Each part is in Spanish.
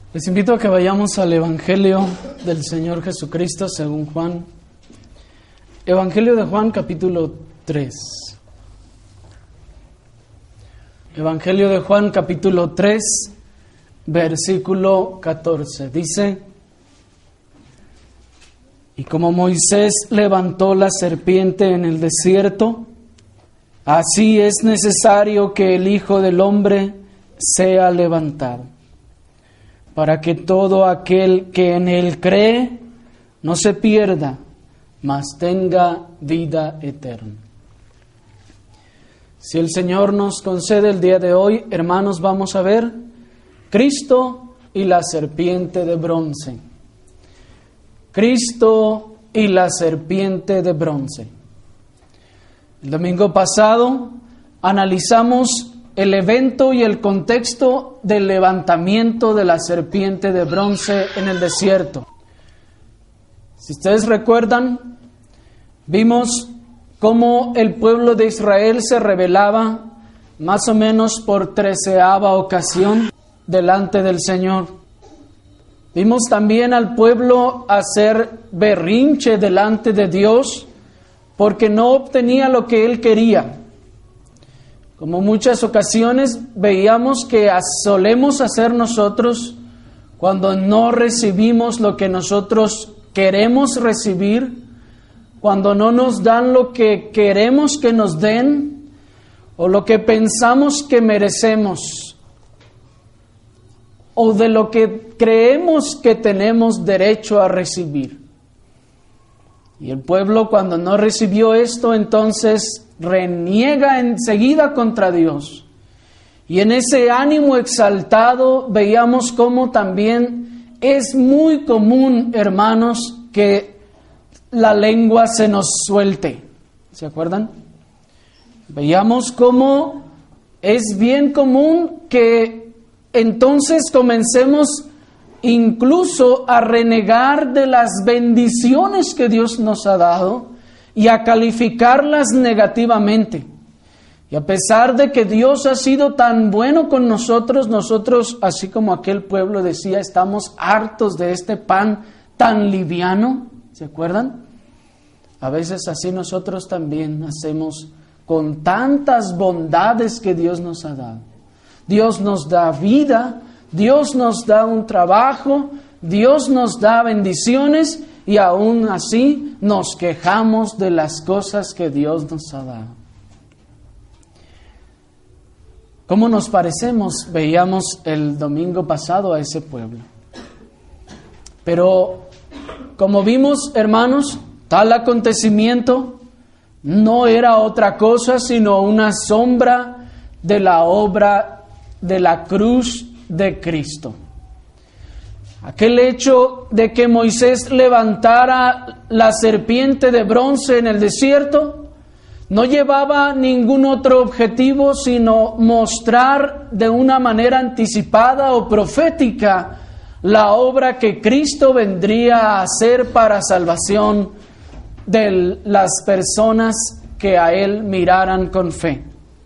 Les invito a que vayamos al Evangelio del Señor Jesucristo según Juan. Evangelio de Juan, capítulo 3. Evangelio de Juan, capítulo 3, versículo 14. Dice: Y como Moisés levantó la serpiente en el desierto, así es necesario que el Hijo del Hombre sea levantado, para que todo aquel que en Él cree no se pierda, mas tenga vida eterna. Si el Señor nos concede el día de hoy, hermanos, vamos a ver Cristo y la serpiente de bronce. Cristo y la serpiente de bronce. El domingo pasado analizamos el evento y el contexto del levantamiento de la serpiente de bronce en el desierto. Si ustedes recuerdan, vimos cómo el pueblo de Israel se rebelaba más o menos por 13ª ocasión delante del Señor. Vimos también al pueblo hacer berrinche delante de Dios porque no obtenía lo que él quería. Como muchas ocasiones veíamos que solemos hacer nosotros cuando no recibimos lo que nosotros queremos recibir, cuando no nos dan lo que queremos que nos den o lo que pensamos que merecemos o de lo que creemos que tenemos derecho a recibir. Y el pueblo, cuando no recibió esto, entonces reniega enseguida contra Dios. Y en ese ánimo exaltado veíamos cómo también es muy común, hermanos, que la lengua se nos suelte. ¿Se acuerdan? Veíamos cómo es bien común que entonces comencemos incluso a renegar de las bendiciones que Dios nos ha dado y a calificarlas negativamente. Y a pesar de que Dios ha sido tan bueno con nosotros, así como aquel pueblo decía, estamos hartos de este pan tan liviano. ¿Se acuerdan? A veces así nosotros también hacemos con tantas bondades que Dios nos ha dado. Dios nos da vida, Dios nos da un trabajo, Dios nos da bendiciones y aún así nos quejamos de las cosas que Dios nos ha dado. ¿Cómo nos parecemos? Veíamos el domingo pasado a ese pueblo. Pero como vimos, hermanos, tal acontecimiento no era otra cosa sino una sombra de la obra de la cruz de Cristo. Aquel hecho de que Moisés levantara la serpiente de bronce en el desierto no llevaba ningún otro objetivo sino mostrar de una manera anticipada o profética la obra que Cristo vendría a hacer para salvación de las personas que a Él miraran con fe.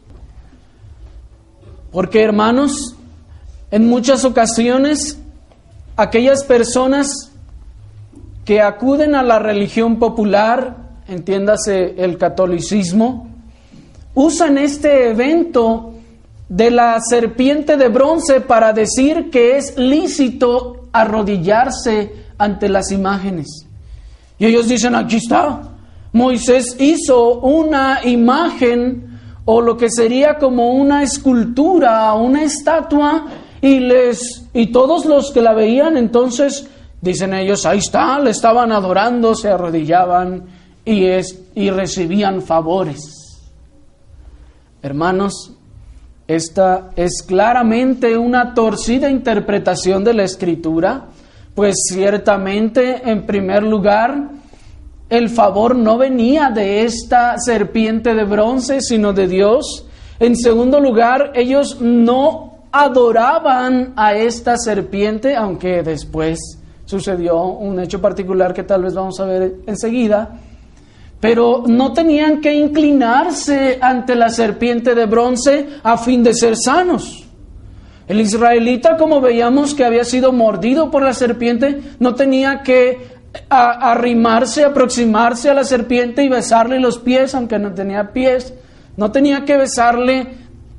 Porque, hermanos, en muchas ocasiones, aquellas personas que acuden a la religión popular, entiéndase el catolicismo, usan este evento de la serpiente de bronce para decir que es lícito arrodillarse ante las imágenes. Y ellos dicen, aquí está, Moisés hizo una imagen o lo que sería como una escultura, una estatua, y todos los que la veían, entonces, dicen ellos, ahí está, le estaban adorando, se arrodillaban y recibían favores. Hermanos, esta es claramente una torcida interpretación de la Escritura, pues ciertamente, en primer lugar, el favor no venía de esta serpiente de bronce, sino de Dios. En segundo lugar, ellos no adoraban a esta serpiente, aunque después sucedió un hecho particular que tal vez vamos a ver enseguida. Pero no tenían que inclinarse ante la serpiente de bronce a fin de ser sanos. El israelita, como veíamos que había sido mordido por la serpiente, no tenía que arrimarse, aproximarse a la serpiente y besarle los pies, aunque no tenía pies. No tenía que besarle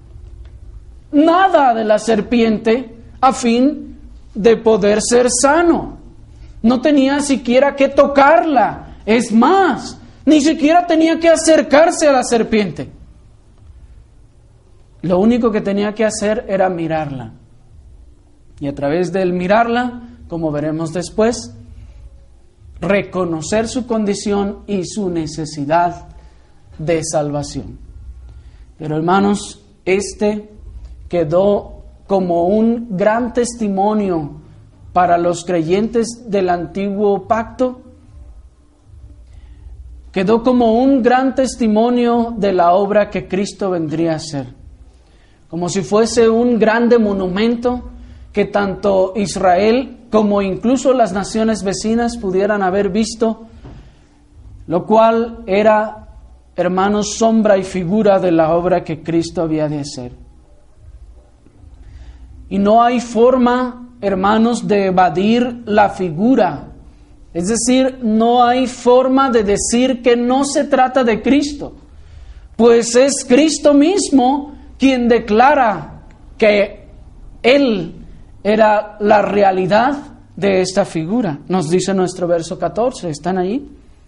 nada de la serpiente a fin de poder ser sano. No tenía siquiera que tocarla. Es más, ni siquiera tenía que acercarse a la serpiente. Lo único que tenía que hacer era mirarla. Y a través del mirarla, como veremos después, reconocer su condición y su necesidad de salvación. Pero hermanos, quedó como un gran testimonio para los creyentes del antiguo pacto. Quedó como un gran testimonio de la obra que Cristo vendría a hacer. Como si fuese un grande monumento que tanto Israel como incluso las naciones vecinas pudieran haber visto, lo cual era, hermanos, sombra y figura de la obra que Cristo había de hacer. Y no hay forma, hermanos, de evadir la figura. Es decir, no hay forma de decir que no se trata de Cristo, pues es Cristo mismo quien declara que Él era la realidad de esta figura. Nos dice nuestro verso 14, ¿están ahí?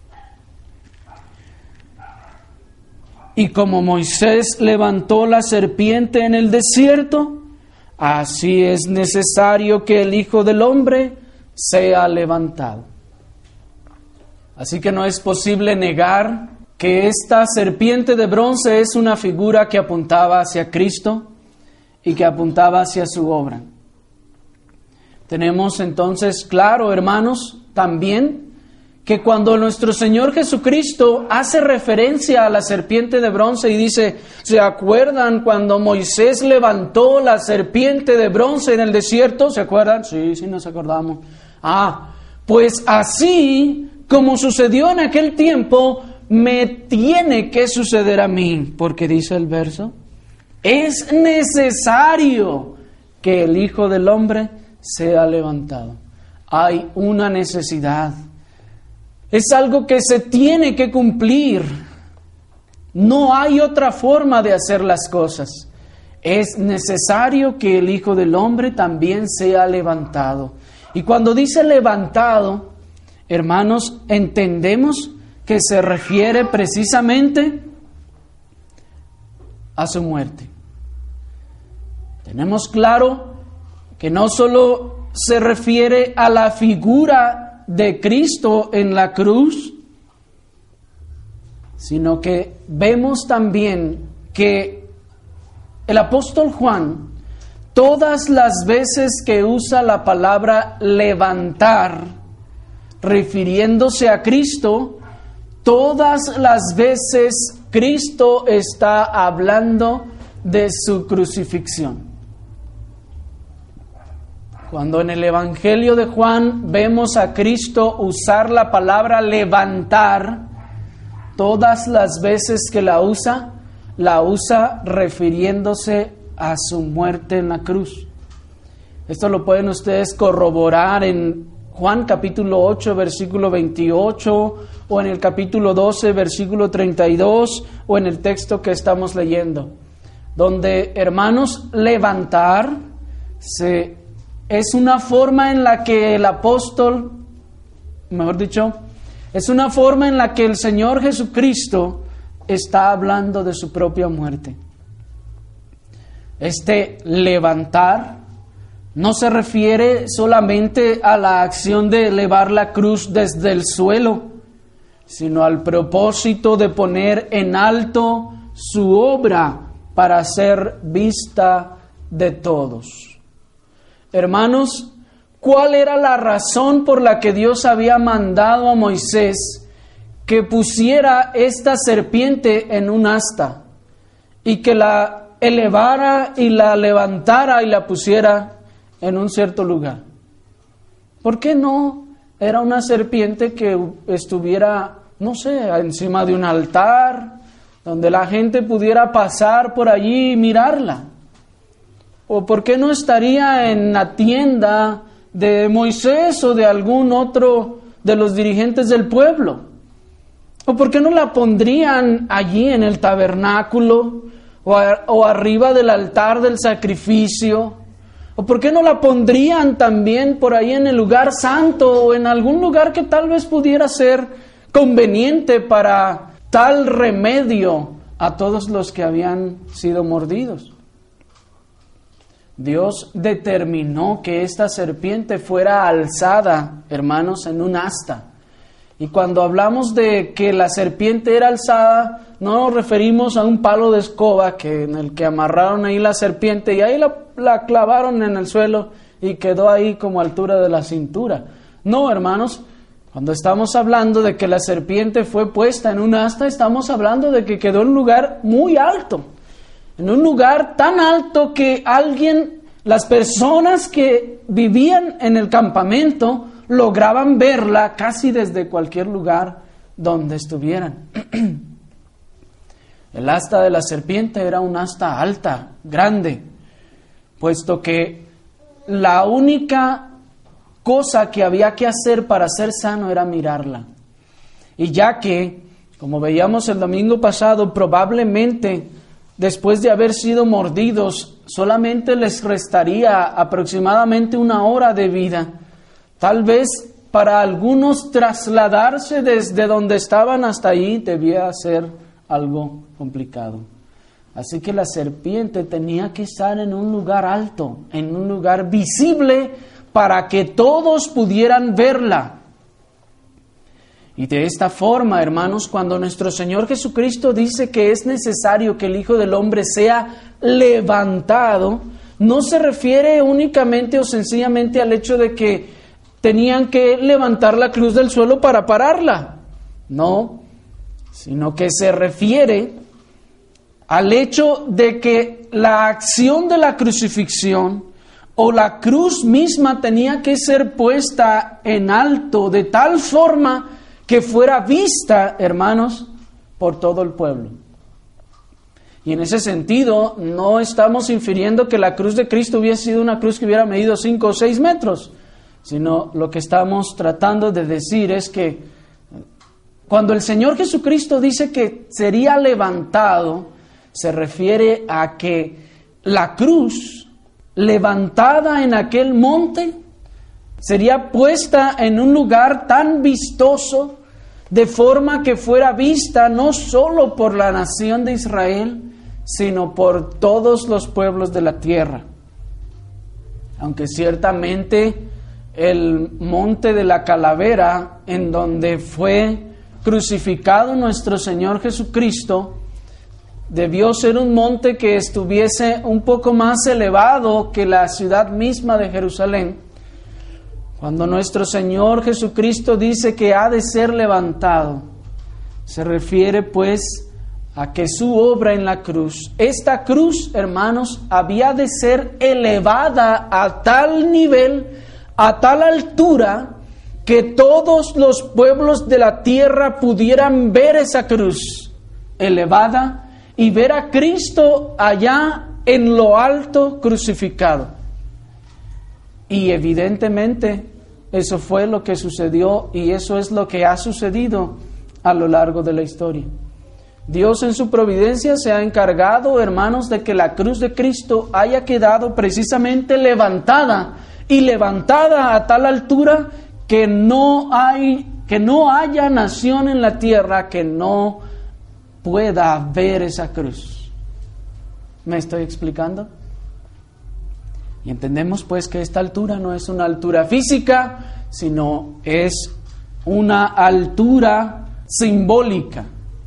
Y como Moisés levantó la serpiente en el desierto, así es necesario que el Hijo del Hombre sea levantado. Así que no es posible negar que esta serpiente de bronce es una figura que apuntaba hacia Cristo y que apuntaba hacia su obra. Tenemos entonces claro, hermanos, también que cuando nuestro Señor Jesucristo hace referencia a la serpiente de bronce y dice, ¿se acuerdan cuando Moisés levantó la serpiente de bronce en el desierto? ¿Se acuerdan? Sí, nos acordamos. Pues así como sucedió en aquel tiempo, me tiene que suceder a mí, porque dice el verso, es necesario que el Hijo del Hombre sea levantado. Hay una necesidad. Es algo que se tiene que cumplir. No hay otra forma de hacer las cosas. Es necesario que el Hijo del Hombre también sea levantado. Y cuando dice levantado, hermanos, entendemos que se refiere precisamente a su muerte. Tenemos claro que no solo se refiere a la figura de Cristo en la cruz, sino que vemos también que el apóstol Juan, todas las veces que usa la palabra levantar, refiriéndose a Cristo, todas las veces Cristo está hablando de su crucifixión. Cuando en el Evangelio de Juan vemos a Cristo usar la palabra levantar, todas las veces que la usa refiriéndose a su muerte en la cruz. Esto lo pueden ustedes corroborar en Juan capítulo 8, versículo 28, o en el capítulo 12, versículo 32, o en el texto que estamos leyendo, donde, hermanos, levantar es una forma en la que el apóstol, mejor dicho, es una forma en la que el Señor Jesucristo está hablando de su propia muerte. Este levantar no se refiere solamente a la acción de elevar la cruz desde el suelo, sino al propósito de poner en alto su obra para ser vista de todos. Hermanos, ¿cuál era la razón por la que Dios había mandado a Moisés que pusiera esta serpiente en un asta y que la elevara y la levantara y la pusiera en un cierto lugar? ¿Por qué no era una serpiente que estuviera, no sé, encima de un altar, donde la gente pudiera pasar por allí y mirarla? ¿O por qué no estaría en la tienda de Moisés o de algún otro de los dirigentes del pueblo? ¿O por qué no la pondrían allí en el tabernáculo o arriba del altar del sacrificio? ¿O por qué no la pondrían también por ahí en el lugar santo o en algún lugar que tal vez pudiera ser conveniente para tal remedio a todos los que habían sido mordidos? Dios determinó que esta serpiente fuera alzada, hermanos, en un asta. Y cuando hablamos de que la serpiente era alzada, no nos referimos a un palo de escoba en el que amarraron ahí la serpiente y ahí la clavaron en el suelo y quedó ahí como altura de la cintura. No, hermanos, cuando estamos hablando de que la serpiente fue puesta en un asta, estamos hablando de que quedó en un lugar muy alto. En un lugar tan alto que las personas que vivían en el campamento, lograban verla casi desde cualquier lugar donde estuvieran. El asta de la serpiente era un asta alta, grande, puesto que la única cosa que había que hacer para ser sano era mirarla. Y ya que, como veíamos el domingo pasado, probablemente después de haber sido mordidos, solamente les restaría aproximadamente 1 hora de vida. Tal vez para algunos trasladarse desde donde estaban hasta ahí debía ser algo complicado. Así que la serpiente tenía que estar en un lugar alto, en un lugar visible para que todos pudieran verla. Y de esta forma, hermanos, cuando nuestro Señor Jesucristo dice que es necesario que el Hijo del Hombre sea levantado, no se refiere únicamente o sencillamente al hecho de que tenían que levantar la cruz del suelo para pararla. No, sino que se refiere al hecho de que la acción de la crucifixión o la cruz misma tenía que ser puesta en alto de tal forma que fuera vista, hermanos, por todo el pueblo. Y en ese sentido, no estamos infiriendo que la cruz de Cristo hubiera sido una cruz que hubiera medido 5 o 6 metros, sino lo que estamos tratando de decir es que cuando el Señor Jesucristo dice que sería levantado, se refiere a que la cruz levantada en aquel monte sería puesta en un lugar tan vistoso, de forma que fuera vista no solo por la nación de Israel, sino por todos los pueblos de la tierra. Aunque ciertamente el monte de la calavera, en donde fue crucificado nuestro Señor Jesucristo, debió ser un monte que estuviese un poco más elevado que la ciudad misma de Jerusalén. Cuando nuestro Señor Jesucristo dice que ha de ser levantado, se refiere pues a que su obra en la cruz, esta cruz, hermanos, había de ser elevada a tal nivel, a tal altura, que todos los pueblos de la tierra pudieran ver esa cruz elevada y ver a Cristo allá en lo alto crucificado. Y evidentemente eso fue lo que sucedió y eso es lo que ha sucedido a lo largo de la historia. Dios en su providencia se ha encargado, hermanos, de que la cruz de Cristo haya quedado precisamente levantada y levantada a tal altura que no haya nación en la tierra que no pueda ver esa cruz. ¿Me estoy explicando? Y entendemos pues que esta altura no es una altura física, sino es una altura simbólica.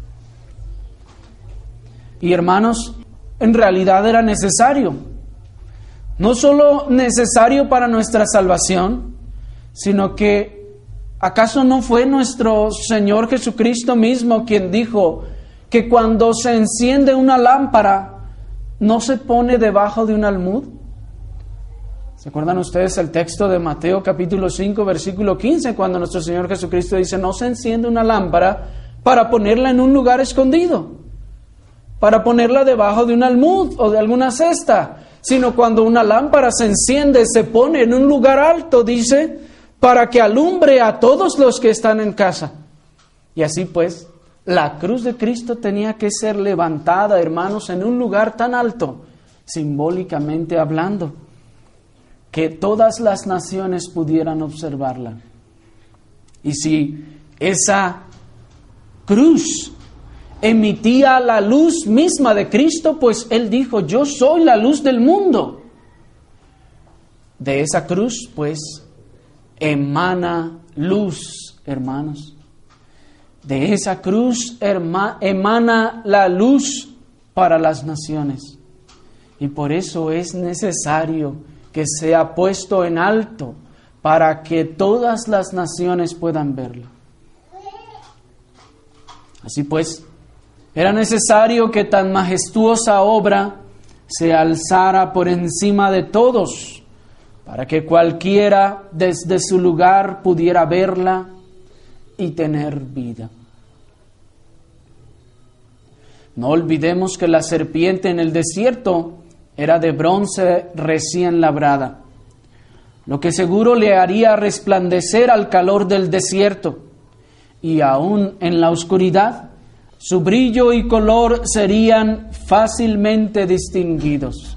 Y hermanos, en realidad era necesario. No solo necesario para nuestra salvación, sino que ¿acaso no fue nuestro Señor Jesucristo mismo quien dijo que cuando se enciende una lámpara no se pone debajo de un almud? ¿Se acuerdan ustedes el texto de Mateo capítulo 5 versículo 15 cuando nuestro Señor Jesucristo dice no se enciende una lámpara para ponerla en un lugar escondido, para ponerla debajo de un almud o de alguna cesta, sino cuando una lámpara se enciende, se pone en un lugar alto, dice, para que alumbre a todos los que están en casa. Y así pues, la cruz de Cristo tenía que ser levantada, hermanos, en un lugar tan alto, simbólicamente hablando, que todas las naciones pudieran observarla. Y si esa cruz emitía la luz misma de Cristo, pues Él dijo, yo soy la luz del mundo. De esa cruz, pues, emana luz, hermanos. De esa cruz emana la luz para las naciones. Y por eso es necesario que sea puesto en alto para que todas las naciones puedan verlo. Así pues, era necesario que tan majestuosa obra se alzara por encima de todos, para que cualquiera desde su lugar pudiera verla y tener vida. No olvidemos que la serpiente en el desierto era de bronce recién labrada, lo que seguro le haría resplandecer al calor del desierto, y aún en la oscuridad, su brillo y color serían fácilmente distinguidos.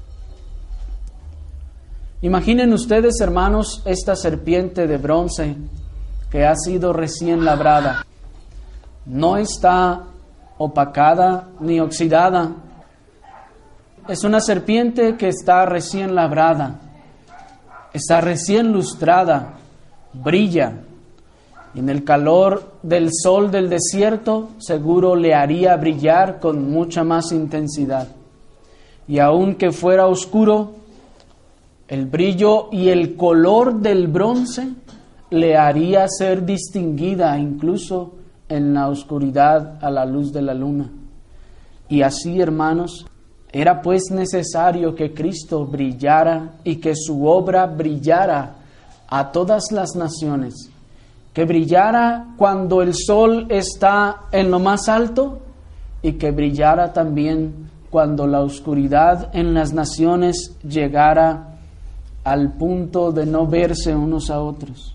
Imaginen ustedes, hermanos, esta serpiente de bronce que ha sido recién labrada. No está opacada ni oxidada. Es una serpiente que está recién labrada, está recién lustrada, brilla. Y en el calor del sol del desierto seguro le haría brillar con mucha más intensidad. Y aunque fuera oscuro, el brillo y el color del bronce le haría ser distinguida incluso en la oscuridad a la luz de la luna. Y así, hermanos, era pues necesario que Cristo brillara y que su obra brillara a todas las naciones, que brillara cuando el sol está en lo más alto y que brillara también cuando la oscuridad en las naciones llegara al punto de no verse unos a otros.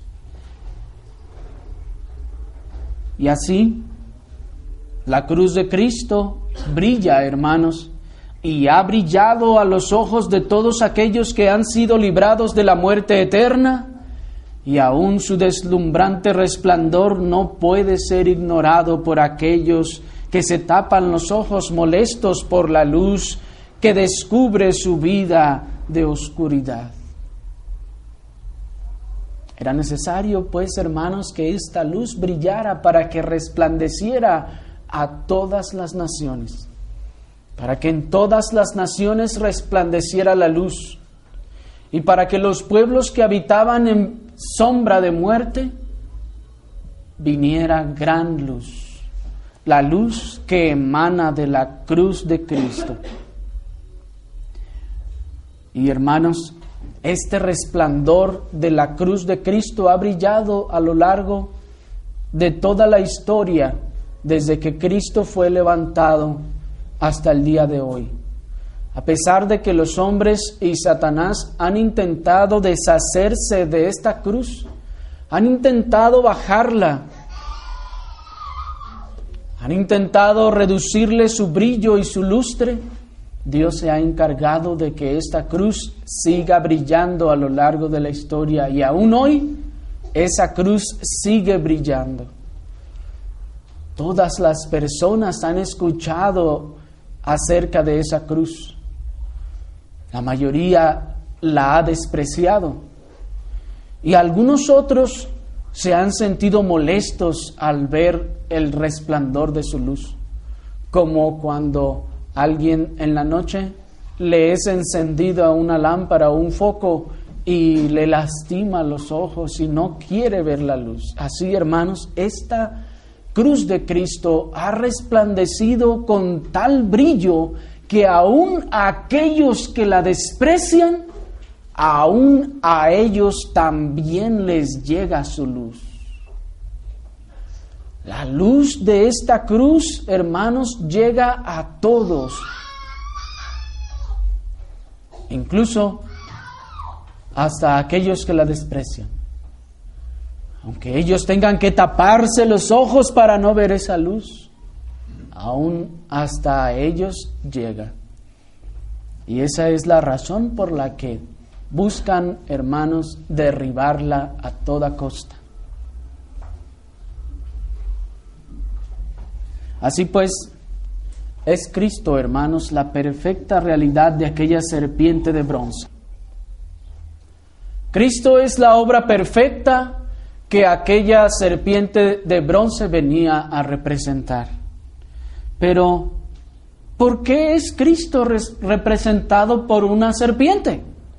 Y así, la cruz de Cristo brilla, hermanos, y ha brillado a los ojos de todos aquellos que han sido librados de la muerte eterna, y aún su deslumbrante resplandor no puede ser ignorado por aquellos que se tapan los ojos molestos por la luz que descubre su vida de oscuridad. Era necesario, pues, hermanos, que esta luz brillara para que resplandeciera a todas las naciones, para que en todas las naciones resplandeciera la luz, y para que los pueblos que habitaban en sombra de muerte viniera gran luz, la luz que emana de la cruz de Cristo. Y hermanos, este resplandor de la cruz de Cristo ha brillado a lo largo de toda la historia, desde que Cristo fue levantado hasta el día de hoy. A pesar de que los hombres y Satanás han intentado deshacerse de esta cruz, han intentado bajarla, han intentado reducirle su brillo y su lustre, Dios se ha encargado de que esta cruz siga brillando a lo largo de la historia, y aún hoy esa cruz sigue brillando. Todas las personas han escuchado acerca de esa cruz. La mayoría la ha despreciado, y algunos otros se han sentido molestos al ver el resplandor de su luz, como cuando alguien en la noche le es encendido una lámpara o un foco y le lastima los ojos y no quiere ver la luz. Así, hermanos, esta cruz de Cristo ha resplandecido con tal brillo que aún a aquellos que la desprecian, aún a ellos también les llega su luz. La luz de esta cruz, hermanos, llega a todos. incluso hasta aquellos que la desprecian. Aunque ellos tengan que taparse los ojos para no ver esa luz, aún hasta ellos llega. Y esa es la razón por la que buscan, hermanos, derribarla a toda costa. Así pues, es Cristo, hermanos, la perfecta realidad de aquella serpiente de bronce. Cristo es la obra perfecta que aquella serpiente de bronce venía a representar. Pero, ¿por qué es Cristo representado por una serpiente?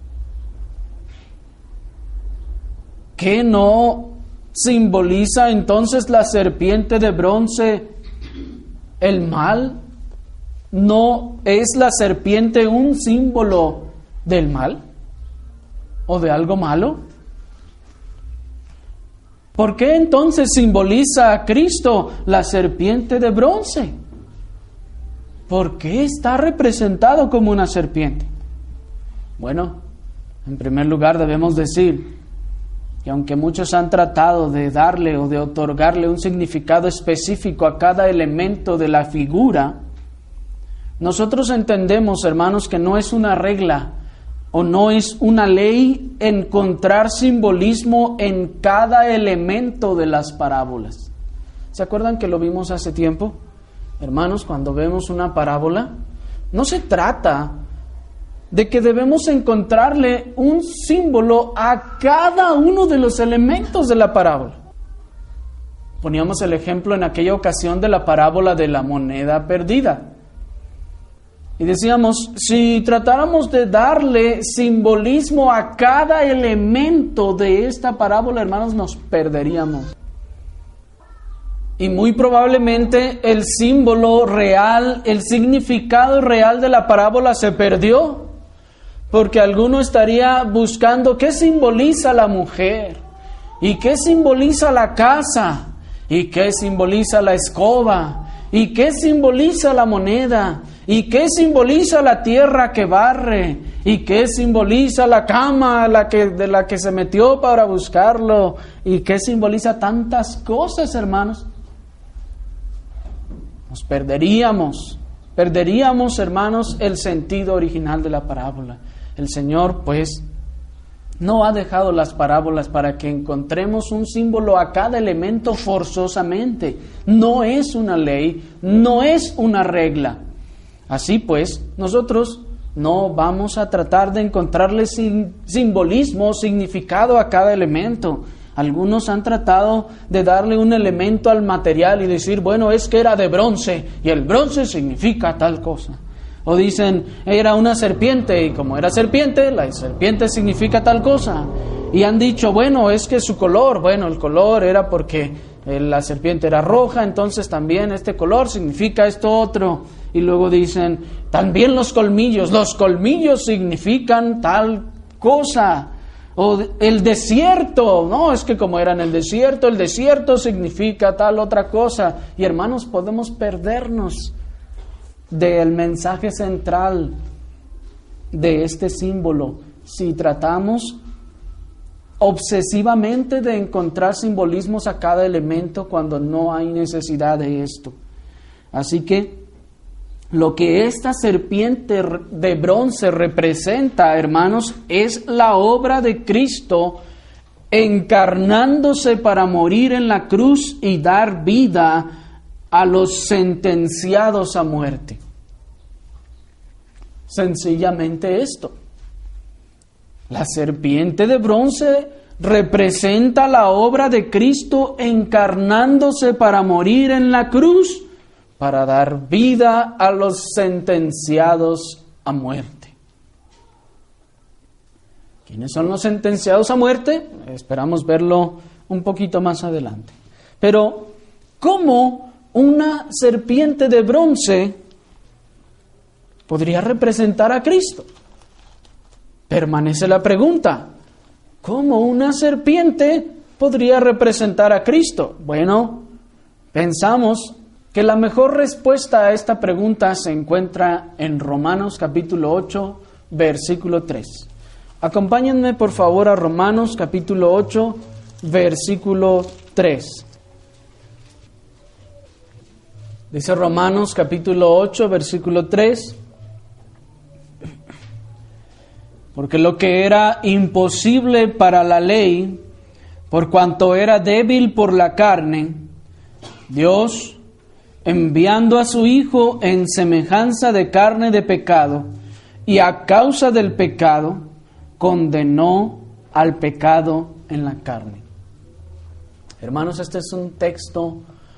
¿Qué no simboliza entonces la serpiente de bronce el mal? ¿No es la serpiente un símbolo del mal o de algo malo? ¿Por qué entonces simboliza a Cristo la serpiente de bronce? ¿Por qué está representado como una serpiente? Bueno, en primer lugar debemos decir que aunque muchos han tratado de darle o de otorgarle un significado específico a cada elemento de la figura, nosotros entendemos, hermanos, que no es una regla o no es una ley encontrar simbolismo en cada elemento de las parábolas. ¿Se acuerdan que lo vimos hace tiempo? Hermanos, cuando vemos una parábola, no se trata de que debemos encontrarle un símbolo a cada uno de los elementos de la parábola. Poníamos el ejemplo en aquella ocasión de la parábola de la moneda perdida. Y decíamos, si tratáramos de darle simbolismo a cada elemento de esta parábola, hermanos, nos perderíamos. Y muy probablemente el símbolo real, el significado real de la parábola se perdió, porque alguno estaría buscando qué simboliza la mujer, y qué simboliza la casa, y qué simboliza la escoba, y qué simboliza la moneda, y qué simboliza la tierra que barre, y qué simboliza la cama de la que se metió para buscarlo, y qué simboliza tantas cosas, hermanos. Nos perderíamos, hermanos, el sentido original de la parábola. El Señor, pues, no ha dejado las parábolas para que encontremos un símbolo a cada elemento forzosamente. No es una ley, no es una regla. Así pues, nosotros no vamos a tratar de encontrarle simbolismo, significado a cada elemento. Algunos han tratado de darle un elemento al material y decir, bueno, es que era de bronce y el bronce significa tal cosa. O dicen, era una serpiente y como era serpiente, la serpiente significa tal cosa. Y han dicho, bueno, es que su color, bueno, el color era porque la serpiente era roja, entonces también este color significa esto otro. Y luego dicen, también los colmillos significan tal cosa. O el desierto, no, es que como era en el desierto significa tal otra cosa. Y hermanos, podemos perdernos del mensaje central de este símbolo si tratamos obsesivamente de encontrar simbolismos a cada elemento cuando no hay necesidad de esto. Así que lo que esta serpiente de bronce representa, hermanos, es la obra de Cristo encarnándose para morir en la cruz y dar vida a los sentenciados a muerte. Sencillamente esto. La serpiente de bronce representa la obra de Cristo encarnándose para morir en la cruz, para dar vida a los sentenciados a muerte. ¿Quiénes son los sentenciados a muerte? Esperamos verlo un poquito más adelante. Pero, ¿cómo una serpiente de bronce podría representar a Cristo? Permanece la pregunta, ¿cómo una serpiente podría representar a Cristo? Bueno, pensamos que la mejor respuesta a esta pregunta se encuentra en Romanos capítulo 8, versículo 3. Acompáñenme por favor a Romanos capítulo 8, versículo 3. Dice Romanos capítulo 8, versículo 3. Porque lo que era imposible para la ley, por cuanto era débil por la carne, Dios, enviando a su Hijo en semejanza de carne de pecado, y a causa del pecado, condenó al pecado en la carne. Hermanos, este es un texto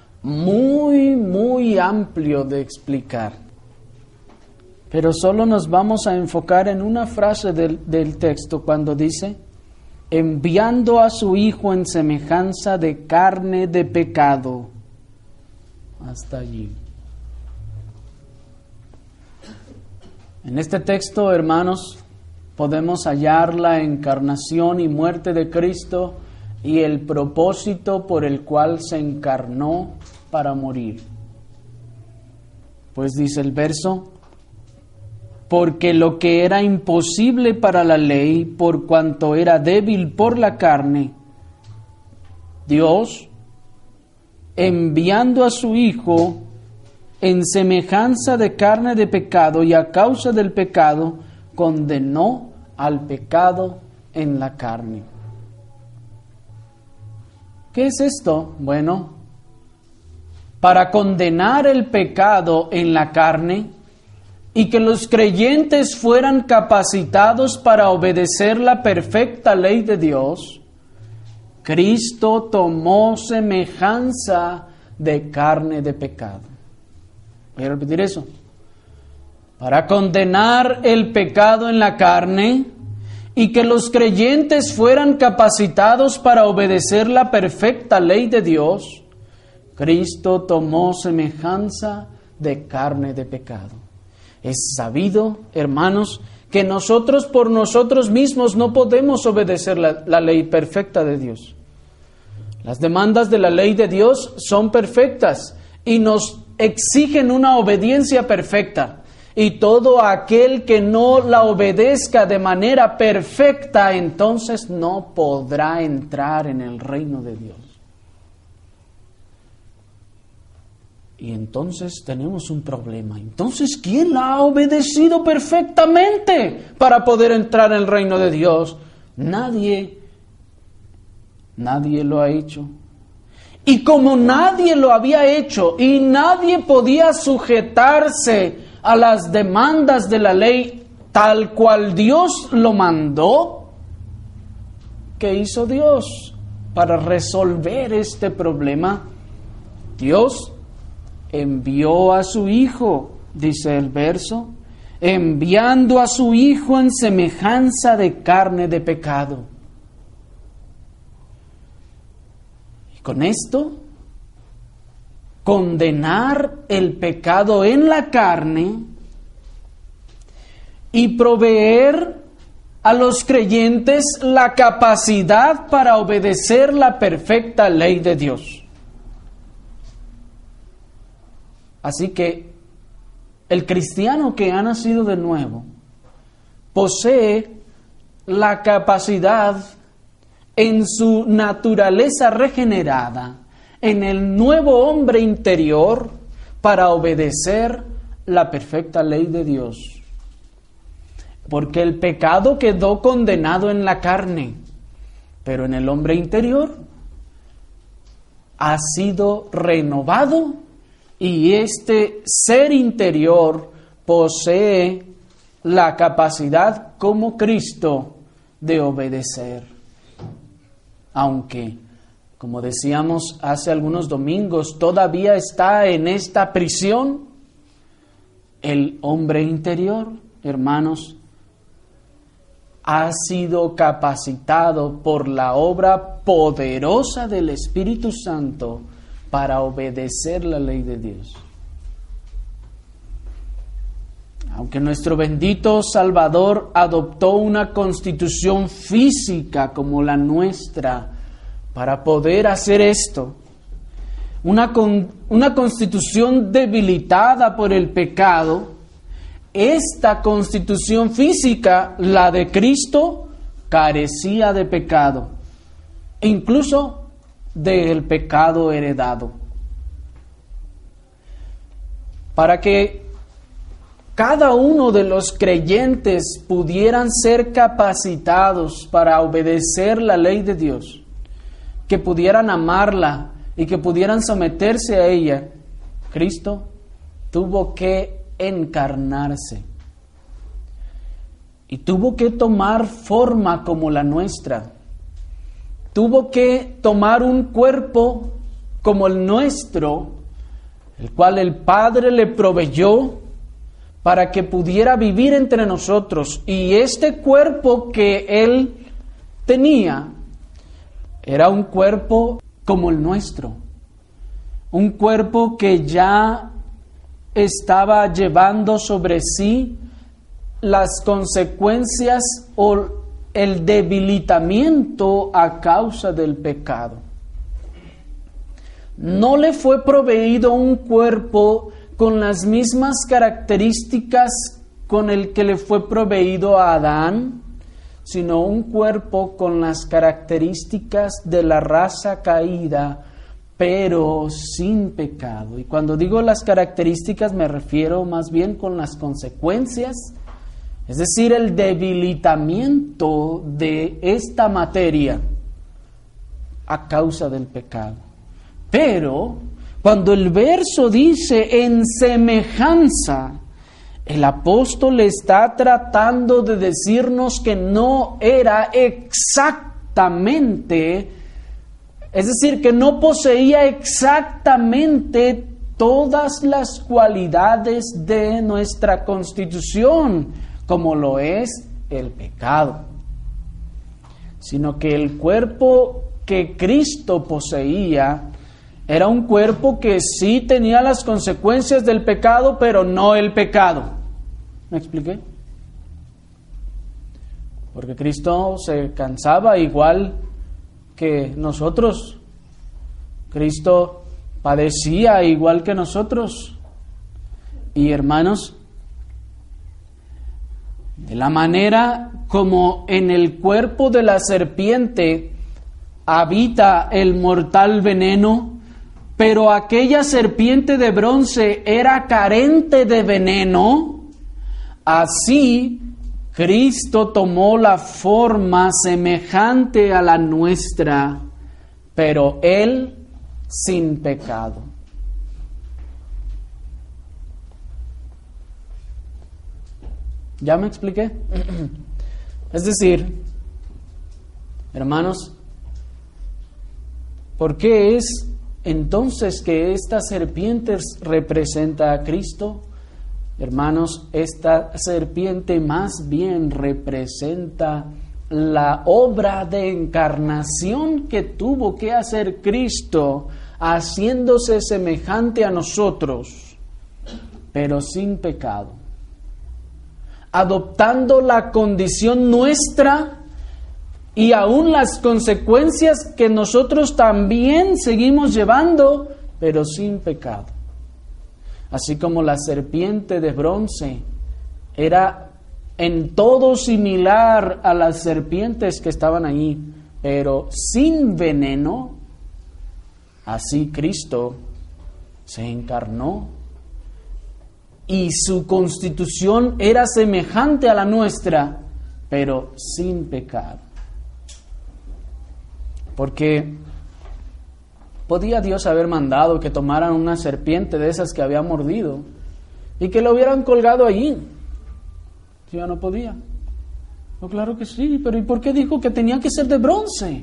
muy amplio de explicar. Pero solo nos vamos a enfocar en una frase del texto cuando dice, enviando a su Hijo en semejanza de carne de pecado. Hasta allí. En este texto, hermanos, podemos hallar la encarnación y muerte de Cristo y el propósito por el cual se encarnó para morir. Pues dice el verso, porque lo que era imposible para la ley, por cuanto era débil por la carne, Dios, enviando a su Hijo en semejanza de carne de pecado y a causa del pecado, condenó al pecado en la carne. ¿Qué es esto? Bueno, para condenar el pecado en la carne, y que los creyentes fueran capacitados para obedecer la perfecta ley de Dios, Cristo tomó semejanza de carne de pecado. Voy a repetir eso. Para condenar el pecado en la carne y que los creyentes fueran capacitados para obedecer la perfecta ley de Dios, Cristo tomó semejanza de carne de pecado. Es sabido, hermanos, que nosotros por nosotros mismos no podemos obedecer la ley perfecta de Dios. Las demandas de la ley de Dios son perfectas y nos exigen una obediencia perfecta. Y todo aquel que no la obedezca de manera perfecta, entonces no podrá entrar en el reino de Dios. Y entonces tenemos un problema. Entonces, ¿quién la ha obedecido perfectamente para poder entrar en el reino de Dios? Nadie. Nadie lo ha hecho. Y como nadie lo había hecho y nadie podía sujetarse a las demandas de la ley tal cual Dios lo mandó, ¿qué hizo Dios para resolver este problema? Dios envió a su Hijo, dice el verso, enviando a su Hijo en semejanza de carne de pecado. Y con esto, condenar el pecado en la carne y proveer a los creyentes la capacidad para obedecer la perfecta ley de Dios. Así que el cristiano que ha nacido de nuevo posee la capacidad en su naturaleza regenerada, en el nuevo hombre interior, para obedecer la perfecta ley de Dios. Porque el pecado quedó condenado en la carne, pero en el hombre interior ha sido renovado. Y este ser interior posee la capacidad como Cristo de obedecer. Aunque, como decíamos hace algunos domingos, todavía está en esta prisión, el hombre interior, hermanos, ha sido capacitado por la obra poderosa del Espíritu Santo para obedecer la ley de Dios. Aunque nuestro bendito Salvador adoptó una constitución física como la nuestra para poder hacer esto, una constitución debilitada por el pecado, esta constitución física, la de Cristo, carecía de pecado, incluso del pecado heredado. Para que cada uno de los creyentes pudieran ser capacitados para obedecer la ley de Dios, que pudieran amarla y que pudieran someterse a ella, Cristo tuvo que encarnarse y tuvo que tomar forma como la nuestra. Tuvo que tomar un cuerpo como el nuestro, el cual el Padre le proveyó para que pudiera vivir entre nosotros. Y este cuerpo que Él tenía era un cuerpo como el nuestro, un cuerpo que ya estaba llevando sobre sí las consecuencias o el debilitamiento a causa del pecado. No le fue proveído un cuerpo con las mismas características con el que le fue proveído a Adán, sino un cuerpo con las características de la raza caída, pero sin pecado. Y cuando digo las características me refiero más bien con las consecuencias, es decir, el debilitamiento de esta materia a causa del pecado. Pero cuando el verso dice en semejanza, el apóstol está tratando de decirnos que no era exactamente, es decir, que no poseía exactamente todas las cualidades de nuestra constitución, como lo es el pecado, sino que el cuerpo que Cristo poseía era un cuerpo que sí tenía las consecuencias del pecado, pero no el pecado. ¿Me expliqué? Porque Cristo se cansaba igual que nosotros. Cristo padecía igual que nosotros. Y hermanos, de la manera como en el cuerpo de la serpiente habita el mortal veneno, pero aquella serpiente de bronce era carente de veneno, así Cristo tomó la forma semejante a la nuestra, pero Él sin pecado. ¿Ya me expliqué? Es decir, hermanos, ¿por qué es entonces que esta serpiente representa a Cristo? Hermanos, esta serpiente más bien representa la obra de encarnación que tuvo que hacer Cristo, haciéndose semejante a nosotros, pero sin pecado, adoptando la condición nuestra y aún las consecuencias que nosotros también seguimos llevando, pero sin pecado. Así como la serpiente de bronce era en todo similar a las serpientes que estaban allí, pero sin veneno, así Cristo se encarnó y su constitución era semejante a la nuestra, pero sin pecado. Porque podía Dios haber mandado que tomaran una serpiente de esas que había mordido y que lo hubieran colgado allí. ¿Sí o no podía? No, claro que sí, pero ¿y por qué dijo que tenía que ser de bronce?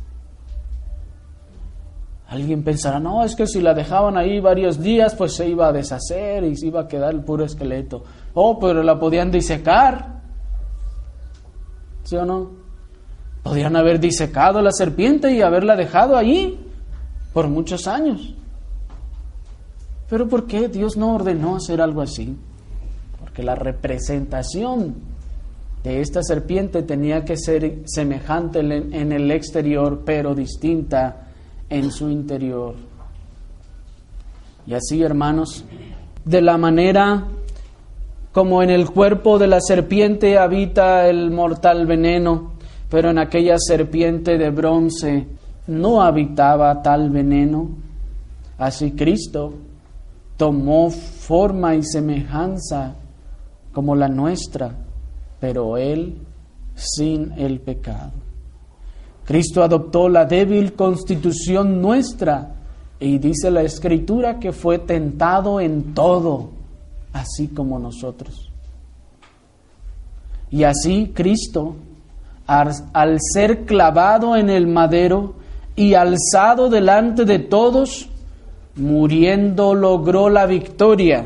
Alguien pensará, no, es que si la dejaban ahí varios días, pues se iba a deshacer y se iba a quedar el puro esqueleto. Oh, pero la podían disecar. ¿Sí o no? Podían haber disecado la serpiente y haberla dejado allí por muchos años. Pero ¿por qué Dios no ordenó hacer algo así? Porque la representación de esta serpiente tenía que ser semejante en el exterior, pero distinta en su interior. Y así, hermanos, de la manera como en el cuerpo de la serpiente habita el mortal veneno, pero en aquella serpiente de bronce no habitaba tal veneno. Así Cristo tomó forma y semejanza como la nuestra, pero Él sin el pecado. Cristo adoptó la débil constitución nuestra y dice la Escritura que fue tentado en todo, así como nosotros. Y así Cristo, al ser clavado en el madero y alzado delante de todos, muriendo logró la victoria.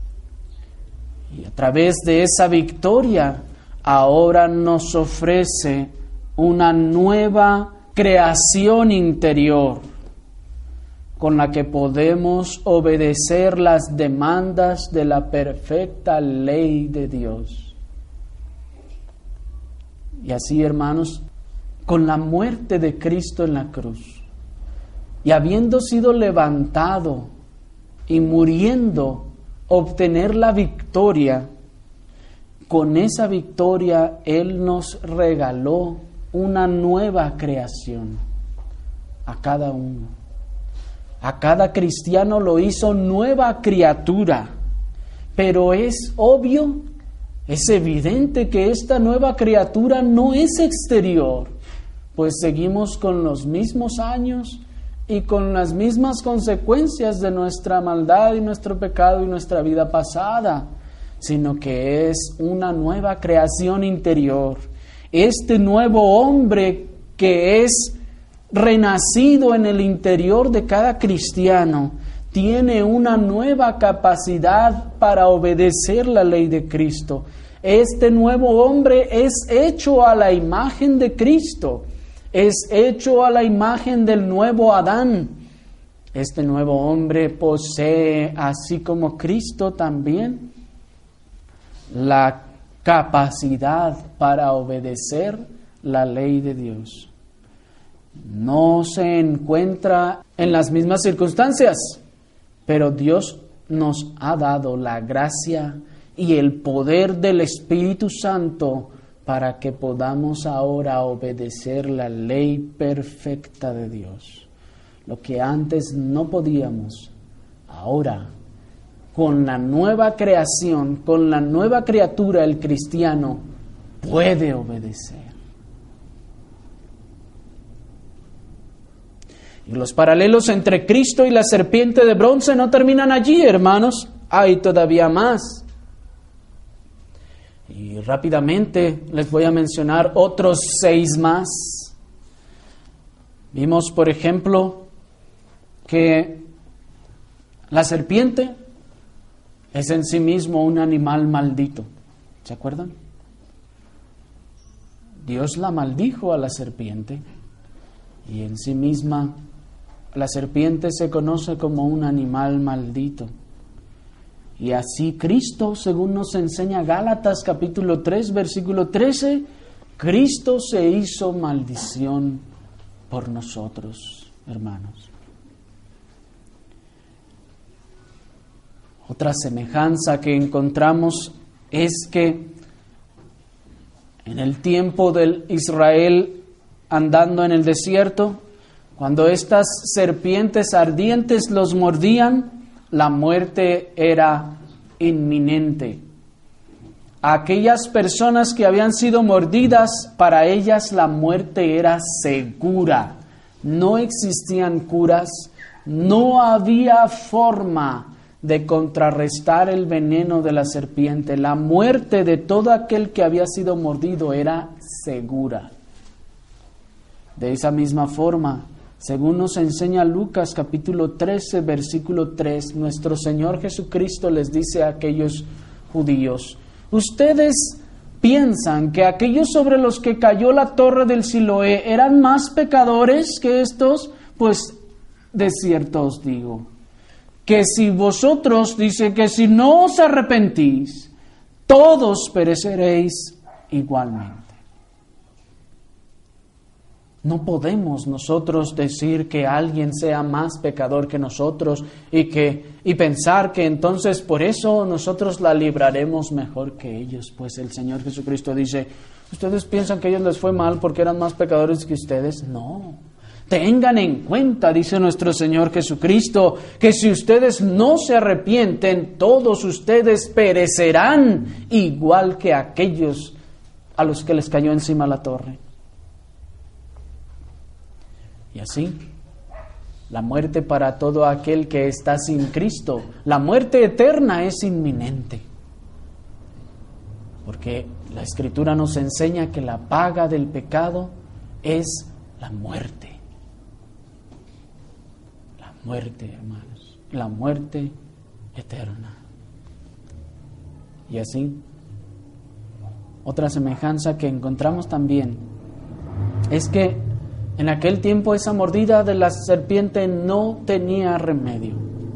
Y a través de esa victoria, ahora nos ofrece una nueva creación interior con la que podemos obedecer las demandas de la perfecta ley de Dios. Y así, hermanos, con la muerte de Cristo en la cruz, y habiendo sido levantado y muriendo, obtener la victoria, con esa victoria Él nos regaló una nueva creación a cada uno. A cada cristiano lo hizo nueva criatura, pero es obvio, es evidente que esta nueva criatura no es exterior, pues seguimos con los mismos años y con las mismas consecuencias de nuestra maldad y nuestro pecado y nuestra vida pasada, sino que es una nueva creación interior. Este nuevo hombre que es renacido en el interior de cada cristiano tiene una nueva capacidad para obedecer la ley de Cristo. Este nuevo hombre es hecho a la imagen de Cristo, es hecho a la imagen del nuevo Adán. Este nuevo hombre posee, así como Cristo también, la capacidad para obedecer la ley de Dios. No se encuentra en las mismas circunstancias, pero Dios nos ha dado la gracia y el poder del Espíritu Santo para que podamos ahora obedecer la ley perfecta de Dios. Lo que antes no podíamos, ahora, con la nueva creación, con la nueva criatura, el cristiano puede obedecer. Y los paralelos entre Cristo y la serpiente de bronce no terminan allí, hermanos. Hay todavía más. Y rápidamente les voy a mencionar otros 6 más. Vimos, por ejemplo, que la serpiente es en sí mismo un animal maldito. ¿Se acuerdan? Dios la maldijo a la serpiente y en sí misma la serpiente se conoce como un animal maldito. Y así Cristo, según nos enseña Gálatas capítulo 3, versículo 13, Cristo se hizo maldición por nosotros, hermanos. Otra semejanza que encontramos es que en el tiempo del Israel andando en el desierto, cuando estas serpientes ardientes los mordían, la muerte era inminente. A aquellas personas que habían sido mordidas, para ellas la muerte era segura. No existían curas, no había forma de contrarrestar el veneno de la serpiente. La muerte de todo aquel que había sido mordido era segura. De esa misma forma, según nos enseña Lucas capítulo 13, versículo 3, nuestro Señor Jesucristo les dice a aquellos judíos: ¿ustedes piensan que aquellos sobre los que cayó la torre del Siloé eran más pecadores que estos? Pues de cierto os digo, que si vosotros, dice, que si no os arrepentís, todos pereceréis igualmente. No podemos nosotros decir que alguien sea más pecador que nosotros y pensar que entonces por eso nosotros la libraremos mejor que ellos. Pues el Señor Jesucristo dice, ¿ustedes piensan que a ellos les fue mal porque eran más pecadores que ustedes? No. Tengan en cuenta, dice nuestro Señor Jesucristo, que si ustedes no se arrepienten, todos ustedes perecerán igual que aquellos a los que les cayó encima la torre. Y así, la muerte para todo aquel que está sin Cristo, la muerte eterna es inminente. Porque la Escritura nos enseña que la paga del pecado es la muerte. La muerte, hermanos, la muerte eterna. Y así, otra semejanza que encontramos también es que en aquel tiempo esa mordida de la serpiente no tenía remedio.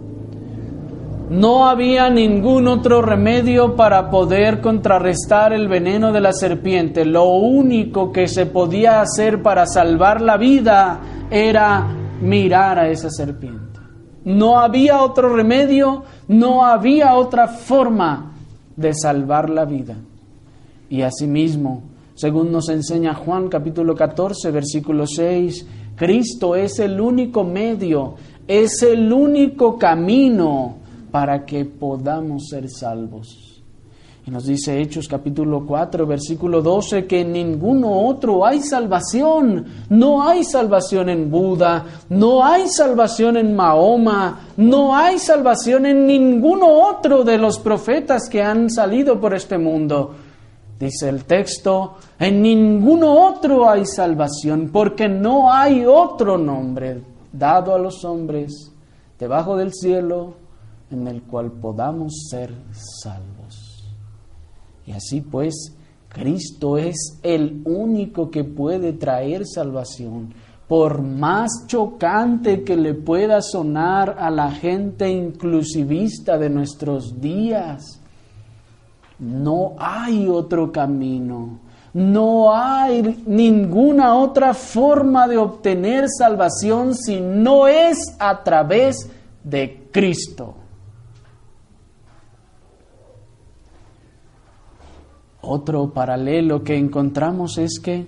No había ningún otro remedio para poder contrarrestar el veneno de la serpiente. Lo único que se podía hacer para salvar la vida era mirar a esa serpiente. No había otro remedio, no había otra forma de salvar la vida. Y asimismo, según nos enseña Juan capítulo 14, versículo 6, Cristo es el único medio, es el único camino para que podamos ser salvos. Y nos dice Hechos capítulo 4, versículo 12, que en ninguno otro hay salvación. No hay salvación en Buda, no hay salvación en Mahoma, no hay salvación en ninguno otro de los profetas que han salido por este mundo. Dice el texto, en ninguno otro hay salvación, porque no hay otro nombre dado a los hombres debajo del cielo en el cual podamos ser salvos. Y así pues, Cristo es el único que puede traer salvación. Por más chocante que le pueda sonar a la gente inclusivista de nuestros días, no hay otro camino, no hay ninguna otra forma de obtener salvación si no es a través de Cristo. Otro paralelo que encontramos es que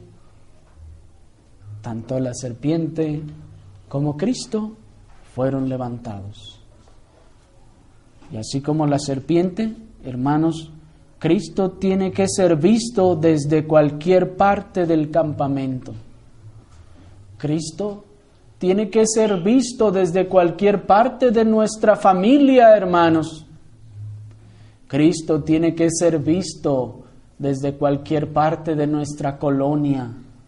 tanto la serpiente como Cristo fueron levantados. Y así como la serpiente, hermanos, Cristo tiene que ser visto desde cualquier parte del campamento. Cristo tiene que ser visto desde cualquier parte de nuestra familia, hermanos. Cristo tiene que ser visto desde cualquier parte de nuestra colonia.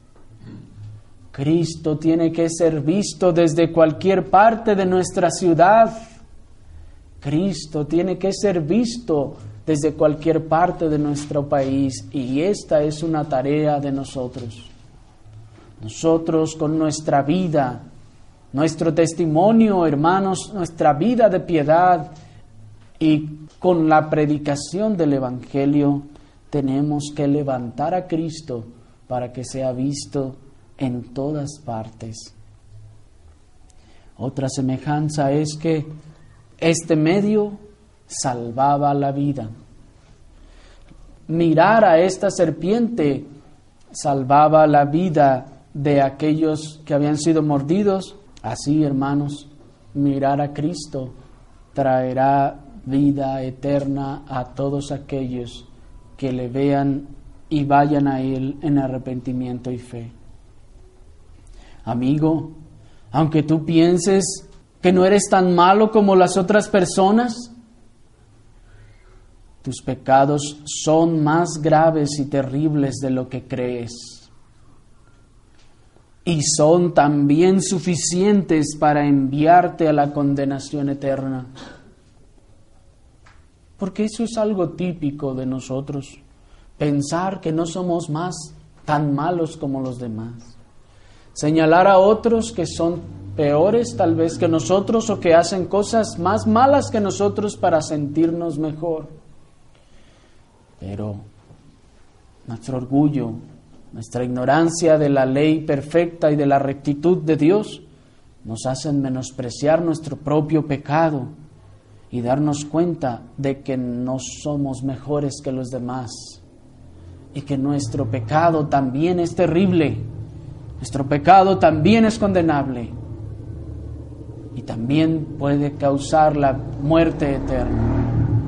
Cristo tiene que ser visto desde cualquier parte de nuestra ciudad. Cristo tiene que ser visto desde cualquier parte de nuestro país, y esta es una tarea de nosotros. Nosotros con nuestra vida, nuestro testimonio, hermanos, nuestra vida de piedad y con la predicación del Evangelio, tenemos que levantar a Cristo para que sea visto en todas partes. Otra semejanza es que este medio salvaba la vida. Mirar a esta serpiente salvaba la vida de aquellos que habían sido mordidos. Así, hermanos, mirar a Cristo traerá vida eterna a todos aquellos que le vean y vayan a Él en arrepentimiento y fe. Amigo, aunque tú pienses que no eres tan malo como las otras personas, tus pecados son más graves y terribles de lo que crees. Y son también suficientes para enviarte a la condenación eterna. Porque eso es algo típico de nosotros, pensar que no somos tan malos como los demás. Señalar a otros que son peores tal vez que nosotros o que hacen cosas más malas que nosotros para sentirnos mejor. Pero nuestro orgullo Nuestra ignorancia de la ley perfecta y de la rectitud de Dios nos hacen menospreciar nuestro propio pecado y darnos cuenta de que no somos mejores que los demás y que nuestro pecado también es terrible, nuestro pecado también es condenable y también puede causar la muerte eterna.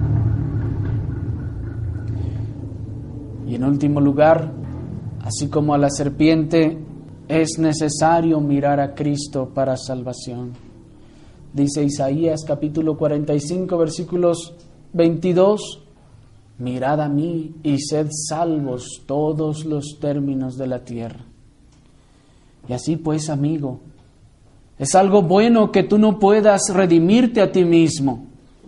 Y en último lugar, así como a la serpiente, es necesario mirar a Cristo para salvación. Dice Isaías capítulo 45, versículos 22, mirad a mí y sed salvos todos los términos de la tierra. Y así pues, amigo, es algo bueno que tú no puedas redimirte a ti mismo.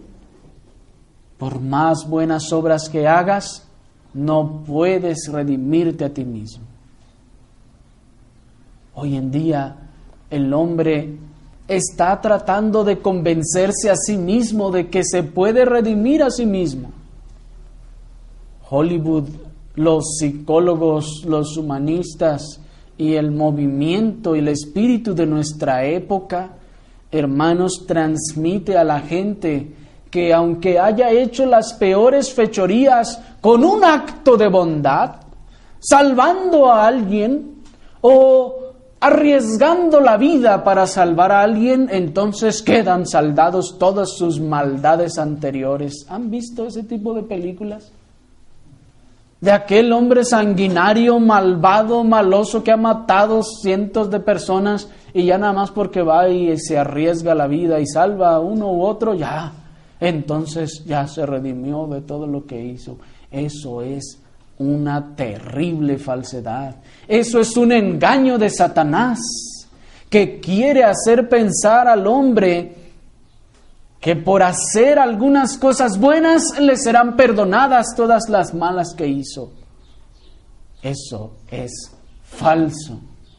Por más buenas obras que hagas, no puedes redimirte a ti mismo. Hoy en día el hombre está tratando de convencerse a sí mismo de que se puede redimir a sí mismo. Hollywood, los psicólogos, los humanistas y el movimiento y el espíritu de nuestra época, hermanos, transmite a la gente que aunque haya hecho las peores fechorías con un acto de bondad, salvando a alguien o arriesgando la vida para salvar a alguien, entonces quedan saldados todas sus maldades anteriores. ¿Han visto ese tipo de películas? De aquel hombre sanguinario, malvado, maloso que ha matado cientos de personas y ya nada más porque va y se arriesga la vida y salva a uno u otro, ya. Entonces ya se redimió de todo lo que hizo. Eso es una terrible falsedad. Eso es un engaño de Satanás que quiere hacer pensar al hombre que por hacer algunas cosas buenas le serán perdonadas todas las malas que hizo. Eso es falso.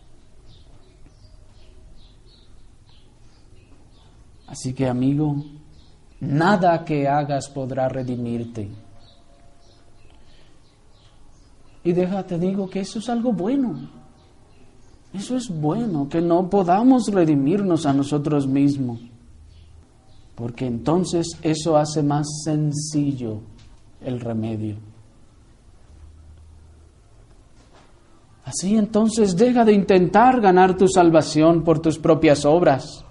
Así que, amigo, nada que hagas podrá redimirte. Y déjate, digo que eso es algo bueno. Eso es bueno, que no podamos redimirnos a nosotros mismos. Porque entonces eso hace más sencillo el remedio. Así entonces deja de intentar ganar tu salvación por tus propias obras.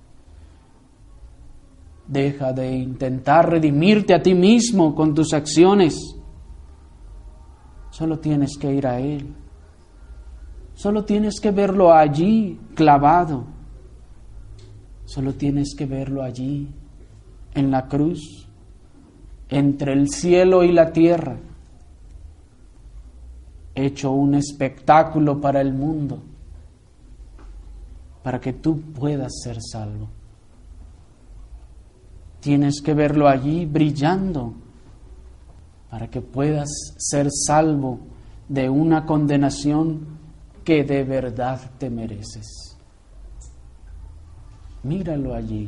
Deja de intentar redimirte a ti mismo con tus acciones. Solo tienes que ir a Él. Solo tienes que verlo allí clavado. Solo tienes que verlo allí en la cruz, entre el cielo y la tierra, hecho un espectáculo para el mundo, para que tú puedas ser salvo. Tienes que verlo allí brillando, para que puedas ser salvo de una condenación que de verdad te mereces. Míralo allí.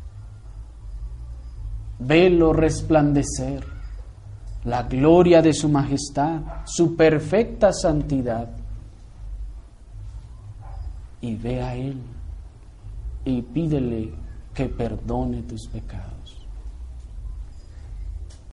Velo resplandecer, la gloria de su majestad, su perfecta santidad. Y ve a Él y pídele que perdone tus pecados.